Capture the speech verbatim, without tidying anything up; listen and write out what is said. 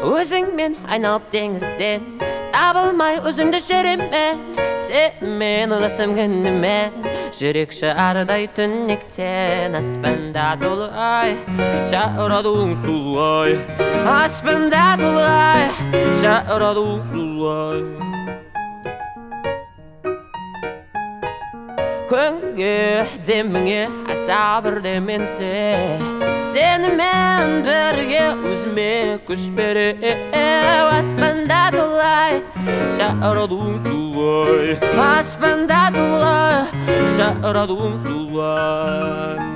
Өзіңмен айналып теңізден, табылмай өзіңді жеремен, сенімен ылысым күнімен, жүрек шардай түнектен. Аспанда толы ай, шарадуың сұлу-ай, аспанда толы ай, шарадуың сұлу-ай. Күнге деміңе аса бір деменсе, сенімен бірге өзіме күш бере. Аспанда толы ай, шарадуың сұлу-ай, аспанда толы ай, шарадуың сұлу-ай.